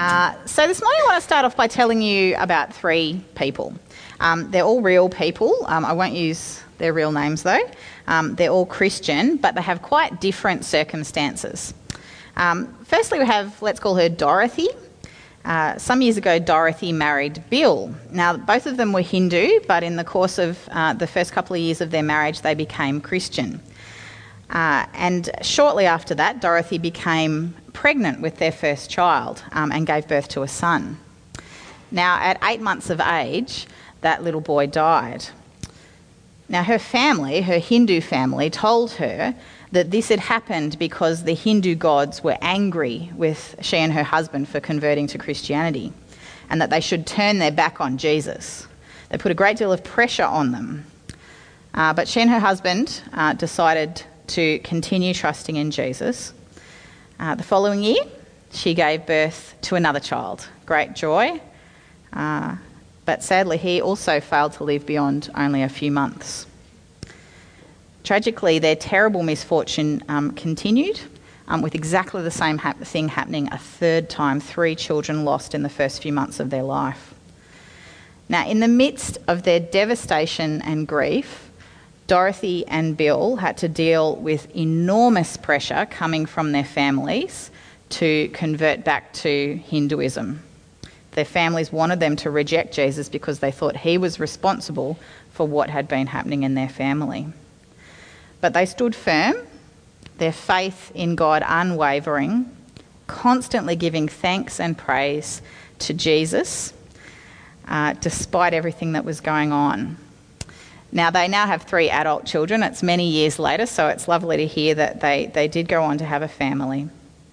So this morning I want to start off by telling you about three people. They're all real people. I won't use their real names though. They're all Christian, but they have quite different circumstances. Firstly, we have, let's call her Dorothy. Some years ago, Dorothy married Bill. Now, both of them were Hindu, but in the course of the first couple of years of their marriage, they became Christian. And shortly after that, Dorothy became pregnant with their first child and gave birth to a son. Now, at 8 months of age, that little boy died. Now, her family, her Hindu family, told her that this had happened because the Hindu gods were angry with she and her husband for converting to Christianity, and that they should turn their back on Jesus. They put a great deal of pressure on them. But she and her husband decided to continue trusting in Jesus. The following year, she gave birth to another child, great joy, but sadly he also failed to live beyond only a few months. Tragically, their terrible misfortune continued, with exactly the same thing happening a third time, 3 children lost in the first few months of their life. Now, in the midst of their devastation and grief, Dorothy and Bill had to deal with enormous pressure coming from their families to convert back to Hinduism. Their families wanted them to reject Jesus because they thought he was responsible for what had been happening in their family. But they stood firm, their faith in God unwavering, constantly giving thanks and praise to Jesus, despite everything that was going on. Now, they now have 3 adult children. It's many years later, so it's lovely to hear that they did go on to have a family.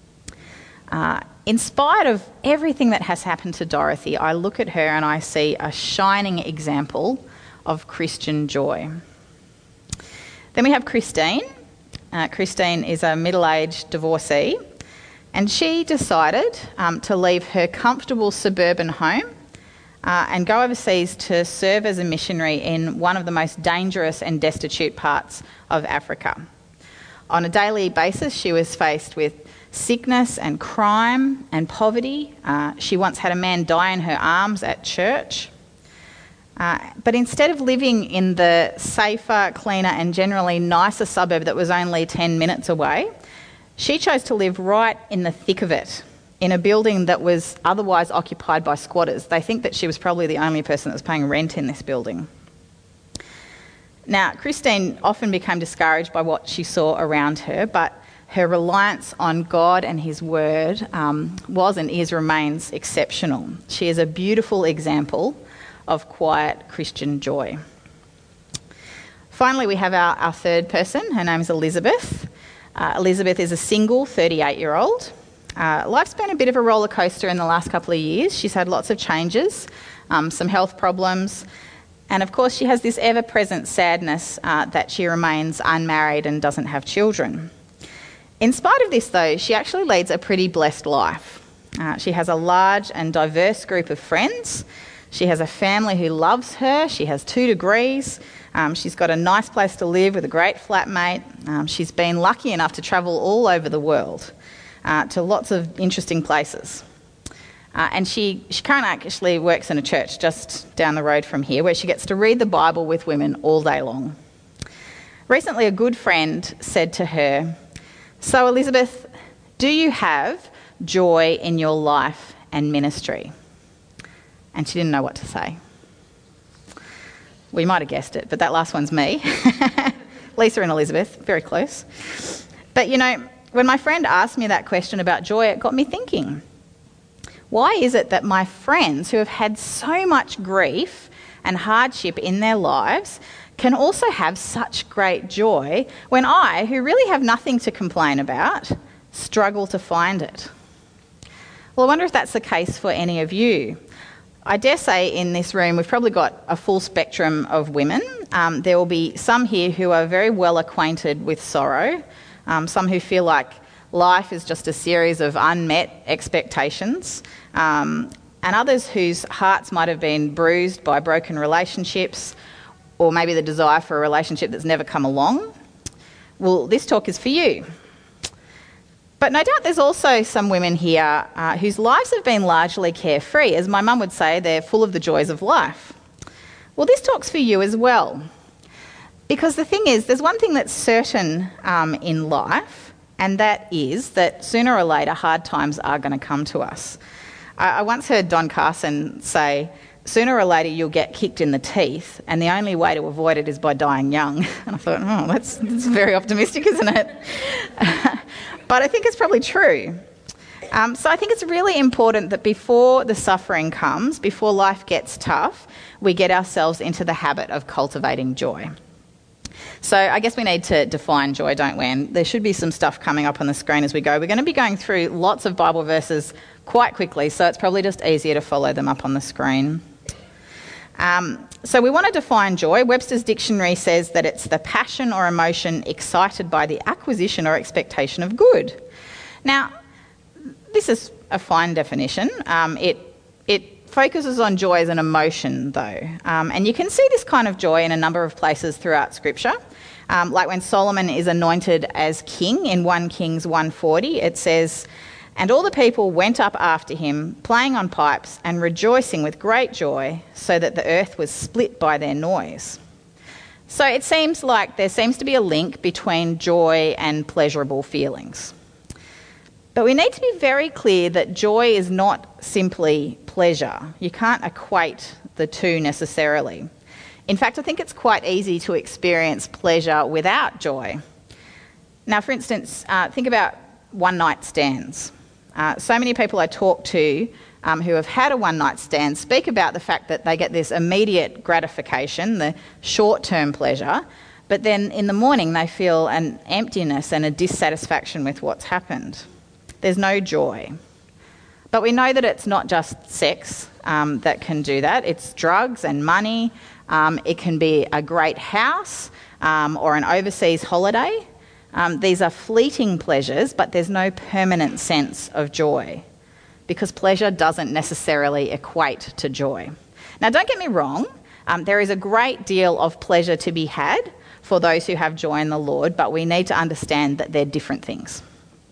In spite of everything that has happened to Dorothy, I look at her and I see a shining example of Christian joy. Then we have Christine. Christine is a middle-aged divorcee, and she decided to leave her comfortable suburban home and go overseas to serve as a missionary in one of the most dangerous and destitute parts of Africa. On a daily basis, she was faced with sickness and crime and poverty. She once had a man die in her arms at church. But instead of living in the safer, cleaner and generally nicer suburb that was only 10 minutes away, she chose to live right in the thick of it, in a building that was otherwise occupied by squatters. They think that she was probably the only person that was paying rent in this building. Now, Christine often became discouraged by what she saw around her, but her reliance on God and his word was and remains exceptional. She is a beautiful example of quiet Christian joy. Finally, we have our third person. Her name is Elizabeth. Elizabeth is a single 38-year-old. Life's been a bit of a roller coaster in the last couple of years. She's had lots of changes, some health problems, and of course she has this ever-present sadness that she remains unmarried and doesn't have children. In spite of this, though, she actually leads a pretty blessed life. She has a large and diverse group of friends. She has a family who loves her. She has 2 degrees. She's got a nice place to live with a great flatmate. She's been lucky enough to travel all over the world to lots of interesting places. And she currently actually works in a church just down the road from here where she gets to read the Bible with women all day long. Recently, a good friend said to her, "So, Elizabeth, do you have joy in your life and ministry?" And she didn't know what to say. We might have guessed it, but that last one's me. Lisa and Elizabeth, very close. But you know, when my friend asked me that question about joy, it got me thinking, why is it that my friends who have had so much grief and hardship in their lives can also have such great joy when I, who really have nothing to complain about, struggle to find it? Well, I wonder if that's the case for any of you. I dare say in this room we've probably got a full spectrum of women. There will be some here who are very well acquainted with sorrow, some who feel like life is just a series of unmet expectations, and others whose hearts might have been bruised by broken relationships or maybe the desire for a relationship that's never come along. Well, this talk is for you. But no doubt there's also some women here whose lives have been largely carefree. As my mum would say, they're full of the joys of life. Well, this talks for you as well. Because the thing is, there's one thing that's certain in life, and that is that sooner or later hard times are going to come to us. I once heard Don Carson say, sooner or later you'll get kicked in the teeth, and the only way to avoid it is by dying young. And I thought, that's very optimistic, isn't it? But I think it's probably true. So I think it's really important that before the suffering comes, before life gets tough, we get ourselves into the habit of cultivating joy. So I guess we need to define joy, don't we? And there should be some stuff coming up on the screen as we go. We're going to be going through lots of Bible verses quite quickly, so it's probably just easier to follow them up on the screen. So we want to define joy. Webster's dictionary says that it's the passion or emotion excited by the acquisition or expectation of good. Now, this is a fine definition. It focuses on joy as an emotion, though. And you can see this kind of joy in a number of places throughout Scripture. Like when Solomon is anointed as king in 1 Kings 1:40, it says, "And all the people went up after him, playing on pipes and rejoicing with great joy, so that the earth was split by their noise." So it seems like there seems to be a link between joy and pleasurable feelings. But we need to be very clear that joy is not simply pleasure. You can't equate the two necessarily. In fact, I think it's quite easy to experience pleasure without joy. Now, for instance, think about one-night stands. So many people I talk to who have had a one-night stand speak about the fact that they get this immediate gratification, the short-term pleasure, but then in the morning they feel an emptiness and a dissatisfaction with what's happened. There's no joy. But we know that it's not just sex that can do that. It's drugs and money. It can be a great house or an overseas holiday. These are fleeting pleasures, but there's no permanent sense of joy because pleasure doesn't necessarily equate to joy. Now, don't get me wrong. There is a great deal of pleasure to be had for those who have joy in the Lord, but we need to understand that they're different things.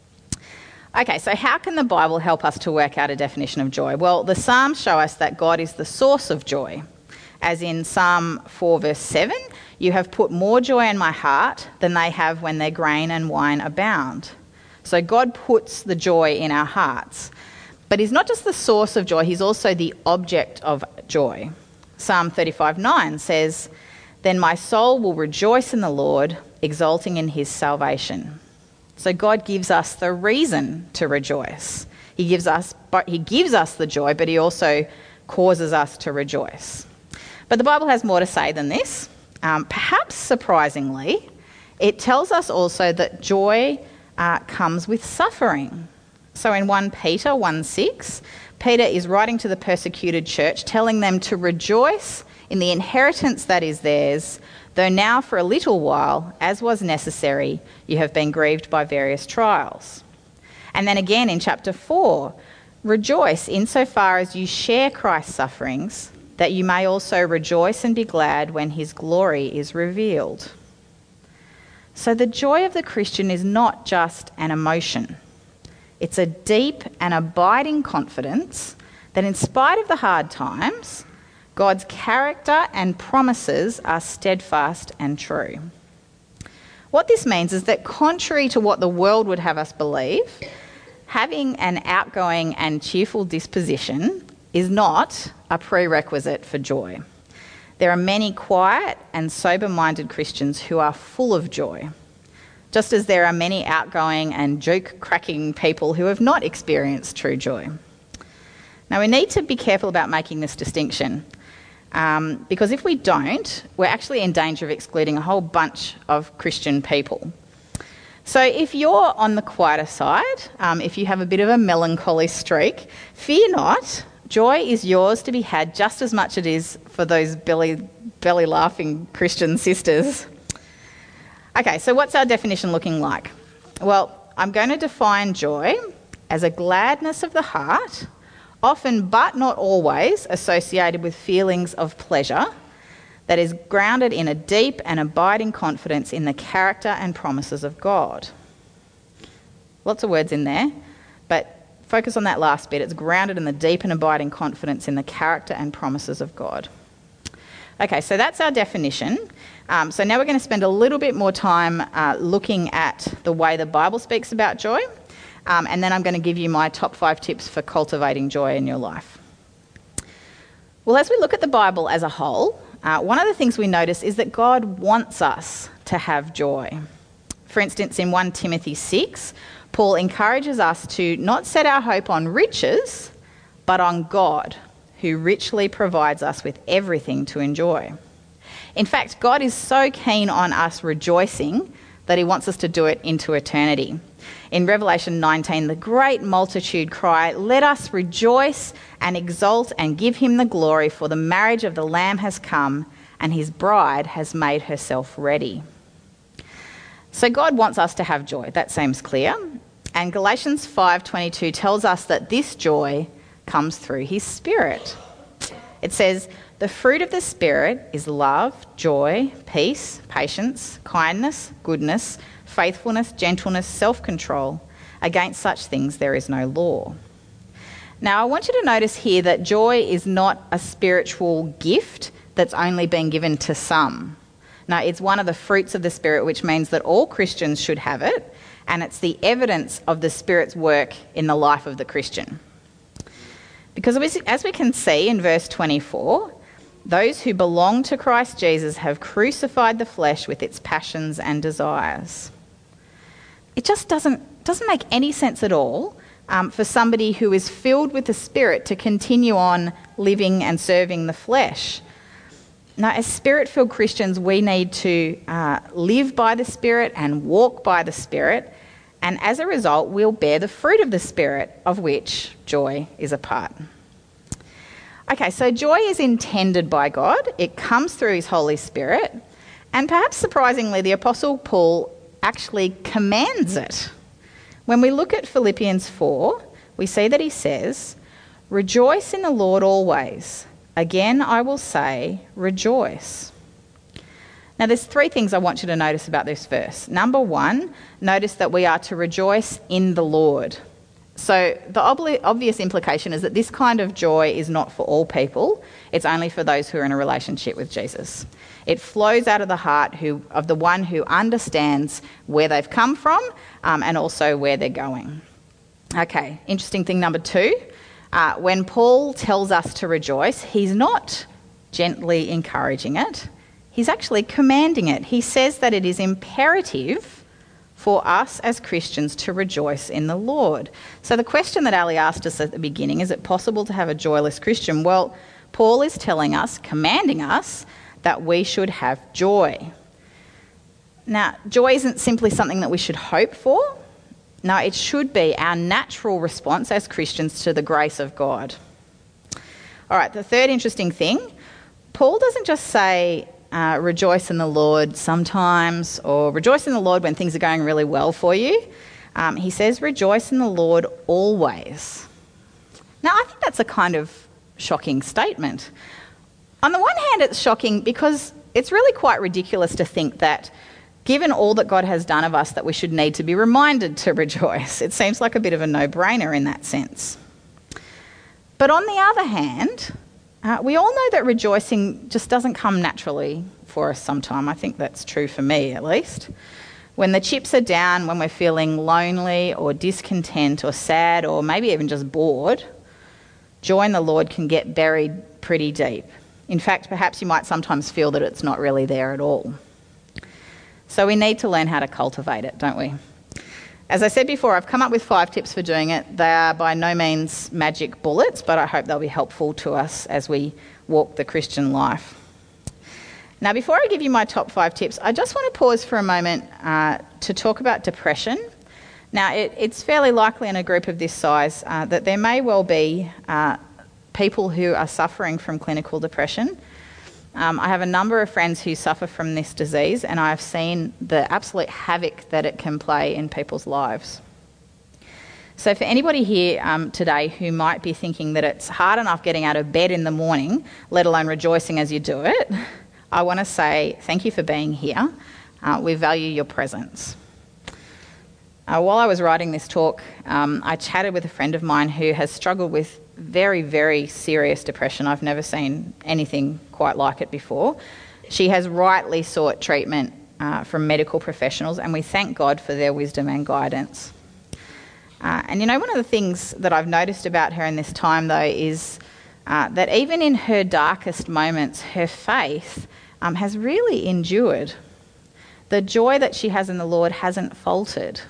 Okay, so how can the Bible help us to work out a definition of joy? Well, the Psalms show us that God is the source of joy. As in Psalm 4 verse 7, "You have put more joy in my heart than they have when their grain and wine abound." So God puts the joy in our hearts. But he's not just the source of joy, he's also the object of joy. Psalm 35:9 says, "Then my soul will rejoice in the Lord, exulting in his salvation." So God gives us the reason to rejoice. He gives us the joy, but he also causes us to rejoice. But the Bible has more to say than this. Perhaps surprisingly, it tells us also that joy comes with suffering. So in 1 Peter 1:6, Peter is writing to the persecuted church, telling them to rejoice in the inheritance that is theirs, though now for a little while, as was necessary, you have been grieved by various trials. And then again in chapter 4, rejoice insofar as you share Christ's sufferings, that you may also rejoice and be glad when his glory is revealed. So the joy of the Christian is not just an emotion. It's a deep and abiding confidence that in spite of the hard times, God's character and promises are steadfast and true. What this means is that contrary to what the world would have us believe, having an outgoing and cheerful disposition is not a prerequisite for joy. There are many quiet and sober-minded Christians who are full of joy, just as there are many outgoing and joke-cracking people who have not experienced true joy. Now, we need to be careful about making this distinction. Because if we don't, we're actually in danger of excluding a whole bunch of Christian people. So if you're on the quieter side, if you have a bit of a melancholy streak, fear not. Joy is yours to be had just as much as it is for those belly-laughing Christian sisters. Okay, so what's our definition looking like? Well, I'm going to define joy as a gladness of the heart, often but not always associated with feelings of pleasure, that is grounded in a deep and abiding confidence in the character and promises of God. Lots of words in there, but focus on that last bit. It's grounded in the deep and abiding confidence in the character and promises of God. Okay, so that's our definition. So now we're going to spend a little bit more time looking at the way the Bible speaks about joy, and then I'm going to give you my top 5 tips for cultivating joy in your life. Well, as we look at the Bible as a whole, one of the things we notice is that God wants us to have joy. For instance, in 1 Timothy 6, Paul encourages us to not set our hope on riches, but on God, who richly provides us with everything to enjoy. In fact, God is so keen on us rejoicing that he wants us to do it into eternity. In Revelation 19, the great multitude cry, "Let us rejoice and exult and give him the glory, for the marriage of the Lamb has come, and his bride has made herself ready." So God wants us to have joy. That seems clear. And Galatians 5:22 tells us that this joy comes through his Spirit. It says, "The fruit of the Spirit is love, joy, peace, patience, kindness, goodness, faithfulness, gentleness, self-control. Against such things there is no law." Now, I want you to notice here that joy is not a spiritual gift that's only been given to some. No, it's one of the fruits of the Spirit, which means that all Christians should have it, and it's the evidence of the Spirit's work in the life of the Christian. Because as we can see in verse 24, those who belong to Christ Jesus have crucified the flesh with its passions and desires. It just doesn't make any sense at all for somebody who is filled with the Spirit to continue on living and serving the flesh. Now, as Spirit-filled Christians, we need to live by the Spirit and walk by the Spirit, and as a result, we'll bear the fruit of the Spirit, of which joy is a part. Okay, so joy is intended by God. It comes through his Holy Spirit, and perhaps surprisingly, the Apostle Paul actually commands it. When we look at Philippians 4, we see that he says, "Rejoice in the Lord always. Again, I will say, rejoice." Now, there's 3 things I want you to notice about this verse. Number 1, notice that we are to rejoice in the Lord. So the obvious implication is that this kind of joy is not for all people. It's only for those who are in a relationship with Jesus. It flows out of the heart of the one who understands where they've come from and also where they're going. Okay, interesting thing number 2. When Paul tells us to rejoice, he's not gently encouraging it. He's actually commanding it. He says that it is imperative for us as Christians to rejoice in the Lord. So the question that Ali asked us at the beginning, is it possible to have a joyless Christian? Well, Paul is telling us, commanding us, that we should have joy. Now, joy isn't simply something that we should hope for. No, it should be our natural response as Christians to the grace of God. All right, the third interesting thing, Paul doesn't just say rejoice in the Lord sometimes or rejoice in the Lord when things are going really well for you. He says rejoice in the Lord always. Now, I think that's a kind of shocking statement. On the one hand, it's shocking because it's really quite ridiculous to think that given all that God has done of us, that we should need to be reminded to rejoice. It seems like a bit of a no-brainer in that sense. But on the other hand, we all know that rejoicing just doesn't come naturally for us sometime. I think that's true for me, at least. When the chips are down, when we're feeling lonely or discontent or sad or maybe even just bored, joy in the Lord can get buried pretty deep. In fact, perhaps you might sometimes feel that it's not really there at all. So we need to learn how to cultivate it, don't we? As I said before, I've come up with 5 tips for doing it. They are by no means magic bullets, but I hope they'll be helpful to us as we walk the Christian life. Now, before I give you my top 5 tips, I just want to pause for a moment to talk about depression. Now, it's fairly likely in a group of this size that there may well be people who are suffering from clinical depression. I have a number of friends who suffer from this disease, and I've seen the absolute havoc that it can play in people's lives. So for anybody here today who might be thinking that it's hard enough getting out of bed in the morning, let alone rejoicing as you do it, I want to say thank you for being here. We value your presence. While I was writing this talk, I chatted with a friend of mine who has struggled with very, very serious depression. I've never seen anything quite like it before. She has rightly sought treatment from medical professionals, and we thank God for their wisdom and guidance. And one of the things that I've noticed about her in this time, though, is that even in her darkest moments, her faith has really endured. The joy that she has in the Lord hasn't faltered.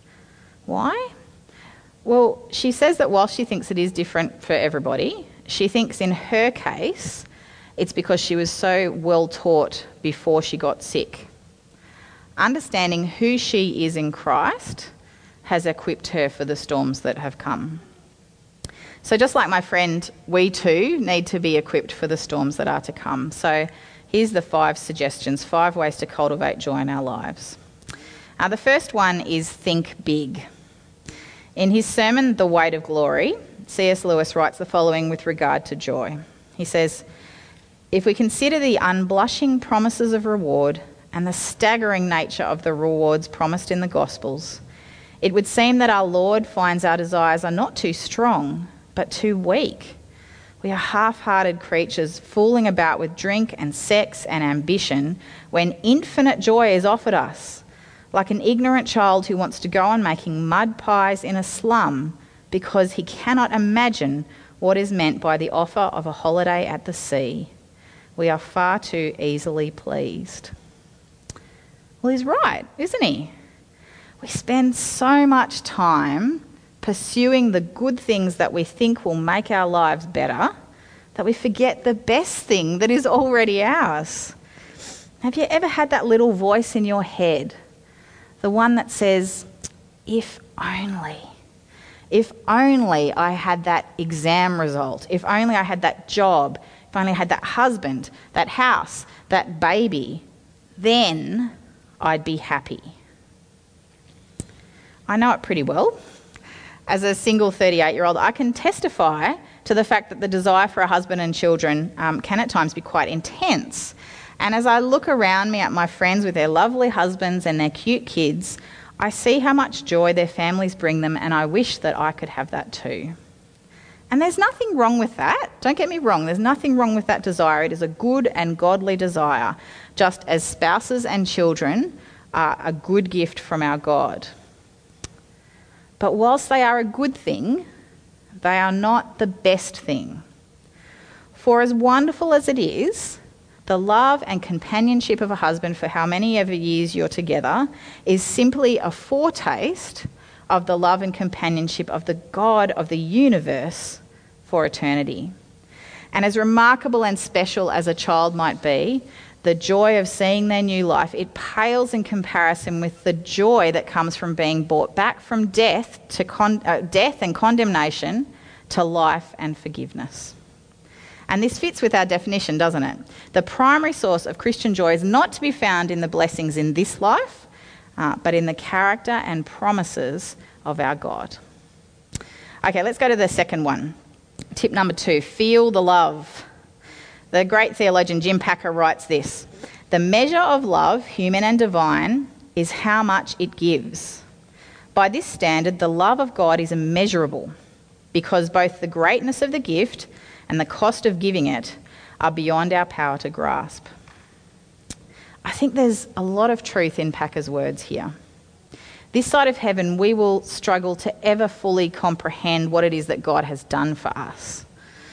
Why? Well, she says that while she thinks it is different for everybody, she thinks in her case it's because she was so well taught before she got sick. Understanding who she is in Christ has equipped her for the storms that have come. So just like my friend, we too need to be equipped for the storms that are to come. So here's the 5 suggestions, 5 ways to cultivate joy in our lives. The first one is think big. In his sermon, The Weight of Glory, C.S. Lewis writes the following with regard to joy. He says, "If we consider the unblushing promises of reward and the staggering nature of the rewards promised in the Gospels, it would seem that our Lord finds our desires are not too strong, but too weak. We are half-hearted creatures fooling about with drink and sex and ambition when infinite joy is offered us, like an ignorant child who wants to go on making mud pies in a slum because he cannot imagine what is meant by the offer of a holiday at the sea. We are far too easily pleased." Well, he's right, isn't he? We spend so much time pursuing the good things that we think will make our lives better that we forget the best thing that is already ours. Have you ever had that little voice in your head? The one that says, if only I had that exam result, if only I had that job, if only I had that husband, that house, that baby, then I'd be happy. I know it pretty well. As a single 38-year-old, I can testify to the fact that the desire for a husband and children can at times be quite intense. And as I look around me at my friends with their lovely husbands and their cute kids, I see how much joy their families bring them, and I wish that I could have that too. And there's nothing wrong with that. Don't get me wrong, there's nothing wrong with that desire. It is a good and godly desire, just as spouses and children are a good gift from our God. But whilst they are a good thing, they are not the best thing. For as wonderful as it is, the love and companionship of a husband for how many ever years you're together is simply a foretaste of the love and companionship of the God of the universe for eternity. And as remarkable and special as a child might be, the joy of seeing their new life, it pales in comparison with the joy that comes from being brought back from death and condemnation to life and forgiveness. And this fits with our definition, doesn't it? The primary source of Christian joy is not to be found in the blessings in this life, but in the character and promises of our God. Okay, let's go to the second one. Tip number 2, feel the love. The great theologian Jim Packer writes this: "The measure of love, human and divine, is how much it gives. By this standard, the love of God is immeasurable, because both the greatness of the gift and the cost of giving it are beyond our power to grasp." I think there's a lot of truth in Packer's words here. This side of heaven, we will struggle to ever fully comprehend what it is that God has done for us.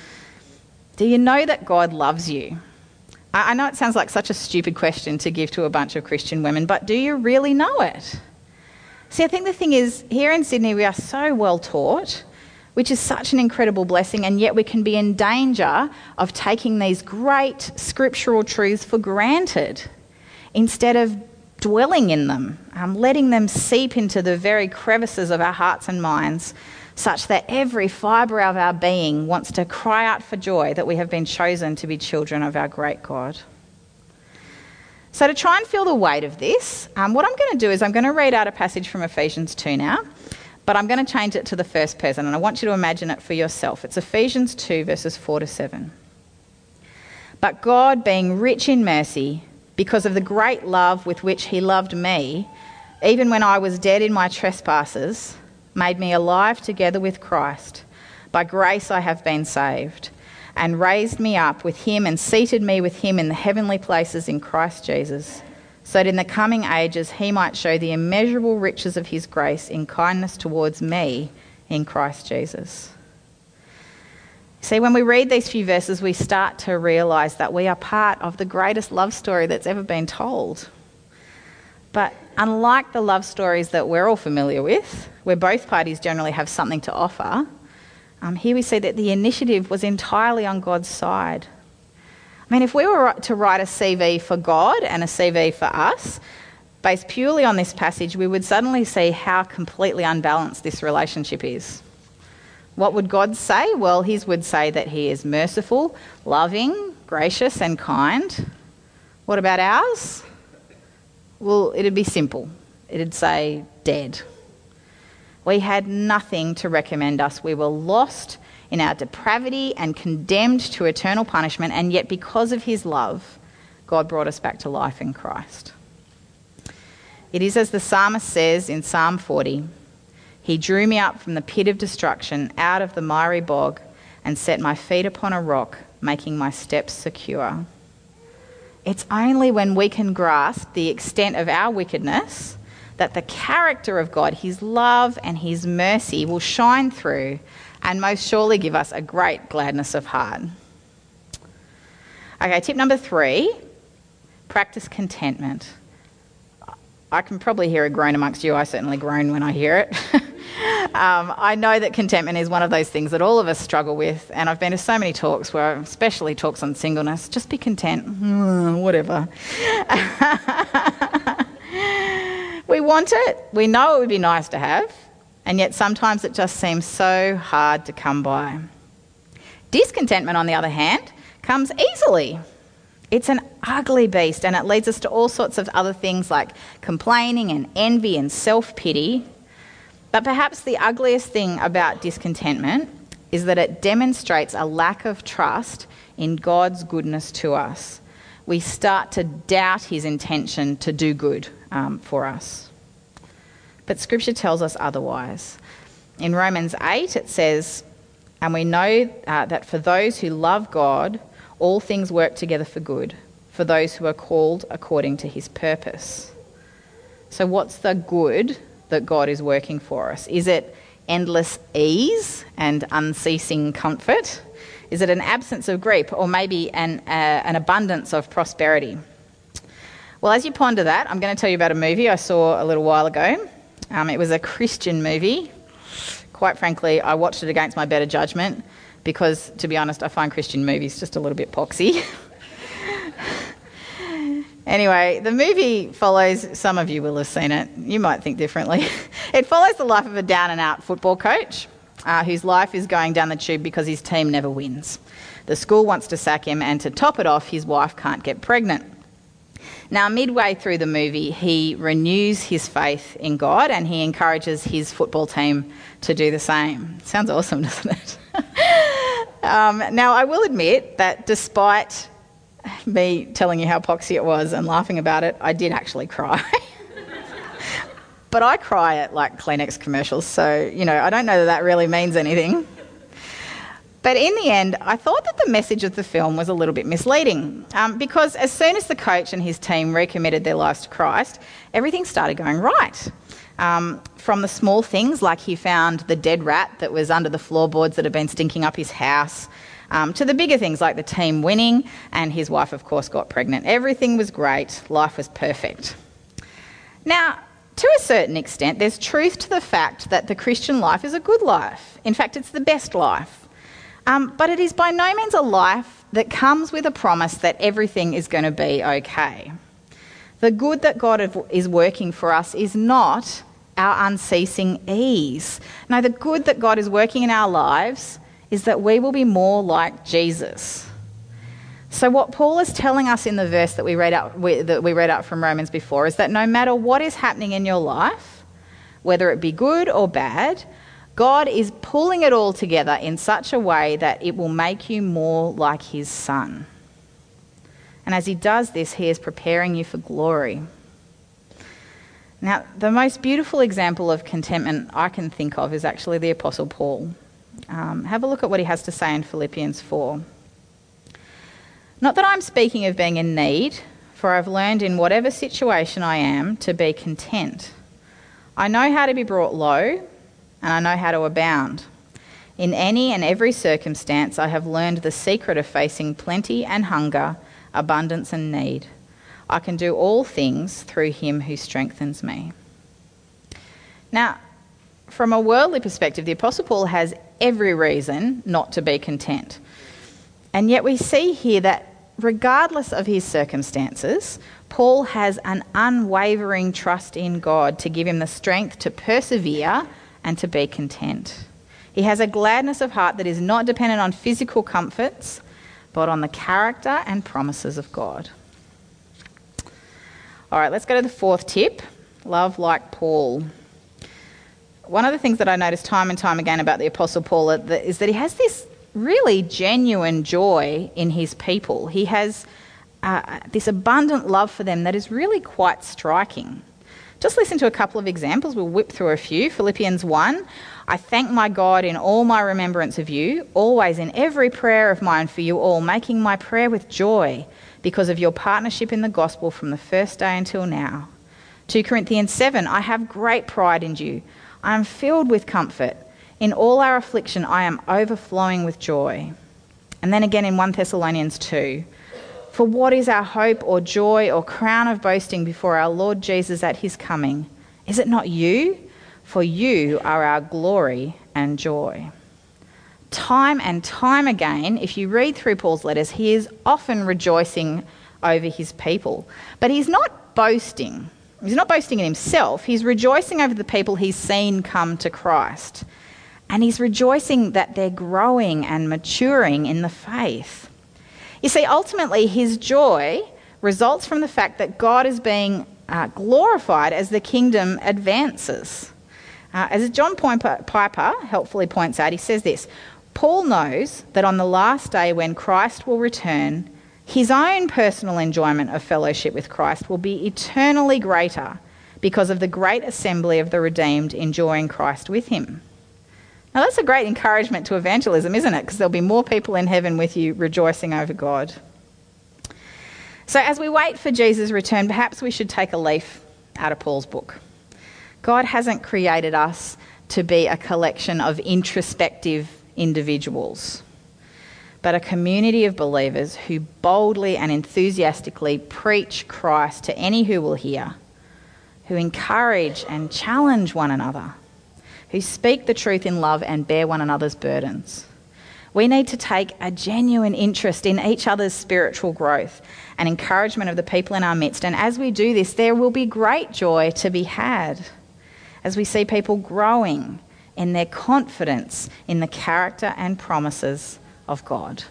Do you know that God loves you? I know it sounds like such a stupid question to give to a bunch of Christian women, but do you really know it? See, I think the thing is, here in Sydney, we are so well taught, which is such an incredible blessing, and yet we can be in danger of taking these great scriptural truths for granted instead of dwelling in them, letting them seep into the very crevices of our hearts and minds, such that every fibre of our being wants to cry out for joy that we have been chosen to be children of our great God. So to try and feel the weight of this, what I'm going to do is I'm going to read out a passage from Ephesians 2 now, but I'm going to change it to the first person, and I want you to imagine it for yourself. It's Ephesians 2, verses 4 to 7. "But God, being rich in mercy, because of the great love with which he loved me, even when I was dead in my trespasses, made me alive together with Christ. By grace I have been saved, and raised me up with him and seated me with him in the heavenly places in Christ Jesus, so that in the coming ages he might show the immeasurable riches of his grace in kindness towards me in Christ Jesus. See, when we read these few verses, we start to realise that we are part of the greatest love story that's ever been told. But unlike the love stories that we're all familiar with, where both parties generally have something to offer, here we see that the initiative was entirely on God's side. I mean, if we were to write a CV for God and a CV for us, based purely on this passage, we would suddenly see how completely unbalanced this relationship is. What would God say? Well, his would say that he is merciful, loving, gracious and kind. What about ours? Well, it'd be simple. It'd say dead. We had nothing to recommend us. We were lost in our depravity and condemned to eternal punishment, and yet because of his love, God brought us back to life in Christ. It is as the psalmist says in Psalm 40, he drew me up from the pit of destruction, out of the miry bog, and set my feet upon a rock, making my steps secure. It's only when we can grasp the extent of our wickedness that the character of God, his love and his mercy, will shine through and most surely give us a great gladness of heart. Okay, tip number 3, practice contentment. I can probably hear a groan amongst you. I certainly groan when I hear it. I know that contentment is one of those things that all of us struggle with, and I've been to so many talks where, especially talks on singleness, just be content, whatever. We want it, we know it would be nice to have, and yet sometimes it just seems so hard to come by. Discontentment, on the other hand, comes easily. It's an ugly beast, and it leads us to all sorts of other things like complaining and envy and self-pity. But perhaps the ugliest thing about discontentment is that it demonstrates a lack of trust in God's goodness to us. We start to doubt his intention to do good for us. But Scripture tells us otherwise. In Romans 8 it says, and we know that for those who love God, all things work together for good, for those who are called according to his purpose. So what's the good that God is working for us? Is it endless ease and unceasing comfort? Is it an absence of grief, or maybe an abundance of prosperity? Well, as you ponder that, I'm going to tell you about a movie I saw a little while ago. It was a Christian movie. Quite frankly, I watched it against my better judgment because, to be honest, I find Christian movies just a little bit poxy. Anyway, the movie follows, some of you will have seen it, you might think differently. It follows the life of a down-and-out football coach whose life is going down the tube because his team never wins. The school wants to sack him, and to top it off, his wife can't get pregnant. Now, midway through the movie, he renews his faith in God and he encourages his football team to do the same. Sounds awesome, doesn't it? Now, I will admit that despite me telling you how poxy it was and laughing about it, I did actually cry. But I cry at like Kleenex commercials, so, I don't know that really means anything. But in the end, I thought that the message of the film was a little bit misleading because as soon as the coach and his team recommitted their lives to Christ, everything started going right. From the small things like he found the dead rat that was under the floorboards that had been stinking up his house, to the bigger things like the team winning, and his wife, of course, got pregnant. Everything was great. Life was perfect. Now, to a certain extent, there's truth to the fact that the Christian life is a good life. In fact, it's the best life. But it is by no means a life that comes with a promise that everything is going to be okay. The good that God is working for us is not our unceasing ease. No, the good that God is working in our lives is that we will be more like Jesus. So what Paul is telling us in the verse that we read out from Romans before is that no matter what is happening in your life, whether it be good or bad, God is pulling it all together in such a way that it will make you more like his Son. And as he does this, he is preparing you for glory. Now, the most beautiful example of contentment I can think of is actually the Apostle Paul. Have a look at what he has to say in Philippians 4. Not that I'm speaking of being in need, for I've learned in whatever situation I am to be content. I know how to be brought low, and I know how to abound. In any and every circumstance, I have learned the secret of facing plenty and hunger, abundance and need. I can do all things through him who strengthens me. Now, from a worldly perspective, the Apostle Paul has every reason not to be content. And yet we see here that regardless of his circumstances, Paul has an unwavering trust in God to give him the strength to persevere and to be content. He has a gladness of heart that is not dependent on physical comforts, but on the character and promises of God. All right, let's go to the fourth tip, love like Paul. One of the things that I notice time and time again about the Apostle Paul is that he has this really genuine joy in his people. He has this abundant love for them that is really quite striking. Just listen to a couple of examples. We'll whip through a few. Philippians 1, I thank my God in all my remembrance of you, always in every prayer of mine for you all, making my prayer with joy because of your partnership in the gospel from the first day until now. 2 Corinthians 7, I have great pride in you. I am filled with comfort. In all our affliction, I am overflowing with joy. And then again in 1 Thessalonians 2, for what is our hope or joy or crown of boasting before our Lord Jesus at his coming? Is it not you? For you are our glory and joy. Time and time again, if you read through Paul's letters, he is often rejoicing over his people. But he's not boasting. He's not boasting in himself. He's rejoicing over the people he's seen come to Christ. And he's rejoicing that they're growing and maturing in the faith. You see, ultimately, his joy results from the fact that God is being glorified as the kingdom advances. As John Piper helpfully points out, he says this, Paul knows that on the last day when Christ will return, his own personal enjoyment of fellowship with Christ will be eternally greater because of the great assembly of the redeemed enjoying Christ with him. Now that's a great encouragement to evangelism, isn't it? Because there'll be more people in heaven with you rejoicing over God. So as we wait for Jesus' return, perhaps we should take a leaf out of Paul's book. God hasn't created us to be a collection of introspective individuals, but a community of believers who boldly and enthusiastically preach Christ to any who will hear, who encourage and challenge one another, who speak the truth in love and bear one another's burdens. We need to take a genuine interest in each other's spiritual growth and encouragement of the people in our midst. And as we do this, there will be great joy to be had as we see people growing in their confidence in the character and promises of God.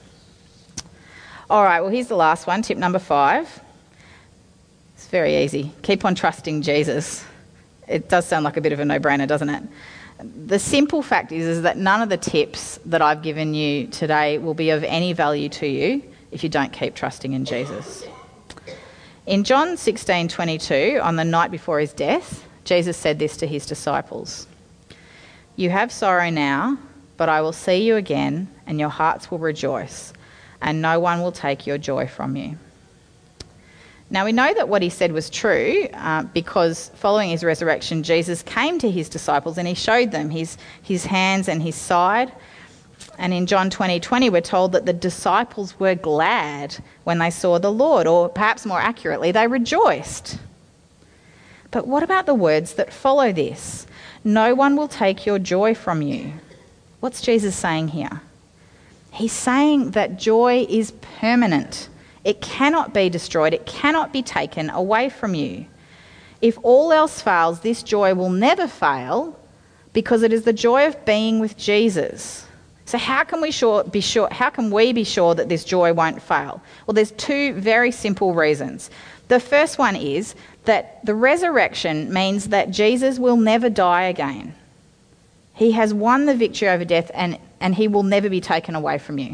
All right, well, here's the last one, tip number 5. It's very easy. Keep on trusting Jesus. It does sound like a bit of a no-brainer, doesn't it? The simple fact is that none of the tips that I've given you today will be of any value to you if you don't keep trusting in Jesus. In John 16:22, on the night before his death, Jesus said this to his disciples, "You have sorrow now, but I will see you again, and your hearts will rejoice, and no one will take your joy from you." Now, we know that what he said was true because following his resurrection, Jesus came to his disciples and he showed them his hands and his side. And in John 20:20, we're told that the disciples were glad when they saw the Lord, or perhaps more accurately, they rejoiced. But what about the words that follow this? No one will take your joy from you. What's Jesus saying here? He's saying that joy is permanent. It cannot be destroyed. It cannot be taken away from you. If all else fails, this joy will never fail because it is the joy of being with Jesus. So how can we be sure that this joy won't fail? Well, there's 2 very simple reasons. The first one is that the resurrection means that Jesus will never die again. He has won the victory over death and he will never be taken away from you.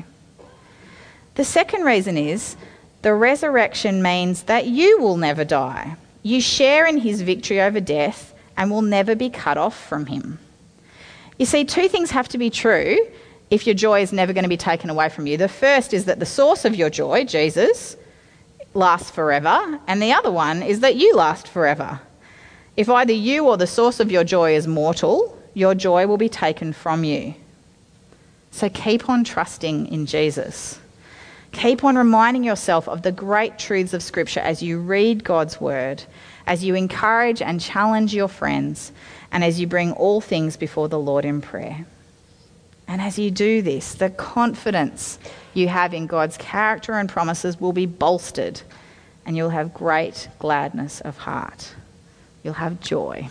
The second reason is the resurrection means that you will never die. You share in his victory over death and will never be cut off from him. You see, two things have to be true if your joy is never going to be taken away from you. The first is that the source of your joy, Jesus, lasts forever, and the other one is that you last forever. If either you or the source of your joy is mortal, your joy will be taken from you. So keep on trusting in Jesus. Keep on reminding yourself of the great truths of Scripture as you read God's word, as you encourage and challenge your friends, and as you bring all things before the Lord in prayer. And as you do this, the confidence you have in God's character and promises will be bolstered, and you'll have great gladness of heart. You'll have joy.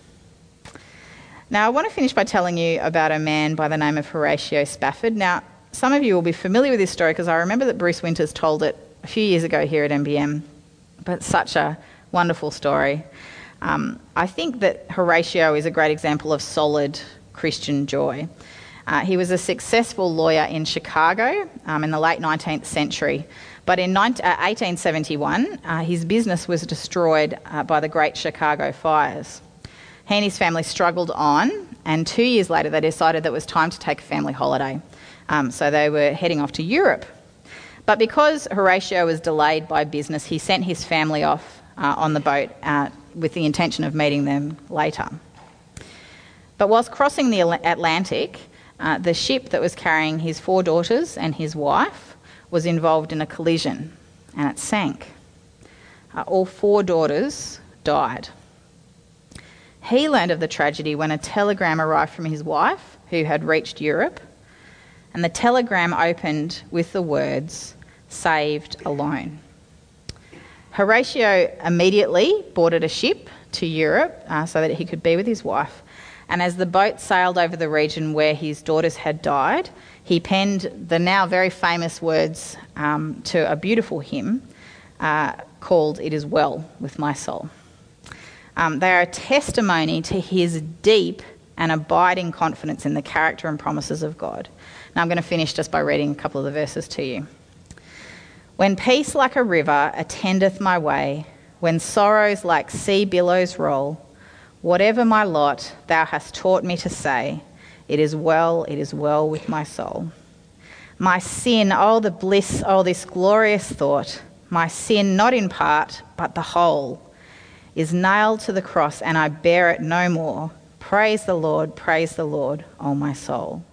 Now, I want to finish by telling you about a man by the name of Horatio Spafford. Now, some of you will be familiar with this story because I remember that Bruce Winters told it a few years ago here at MBM, but it's such a wonderful story. I think that Horatio is a great example of solid Christian joy. He was a successful lawyer in Chicago in the late 19th century, but in 1871 his business was destroyed by the Great Chicago Fires. He and his family struggled on, and 2 years later they decided that it was time to take a family holiday. So they were heading off to Europe. But because Horatio was delayed by business, he sent his family off on the boat with the intention of meeting them later. But whilst crossing the Atlantic, the ship that was carrying his 4 daughters and his wife was involved in a collision, and it sank. All 4 daughters died. He learned of the tragedy when a telegram arrived from his wife, who had reached Europe, and the telegram opened with the words, "Saved alone." Horatio immediately boarded a ship to Europe so that he could be with his wife. And as the boat sailed over the region where his daughters had died, he penned the now very famous words to a beautiful hymn called "It Is Well With My Soul." They are a testimony to his deep and abiding confidence in the character and promises of God. Now I'm going to finish just by reading a couple of the verses to you. When peace like a river attendeth my way, when sorrows like sea billows roll, whatever my lot, thou hast taught me to say, it is well with my soul. My sin, oh the bliss, oh this glorious thought, my sin not in part, but the whole, is nailed to the cross and I bear it no more. Praise the Lord, oh my soul.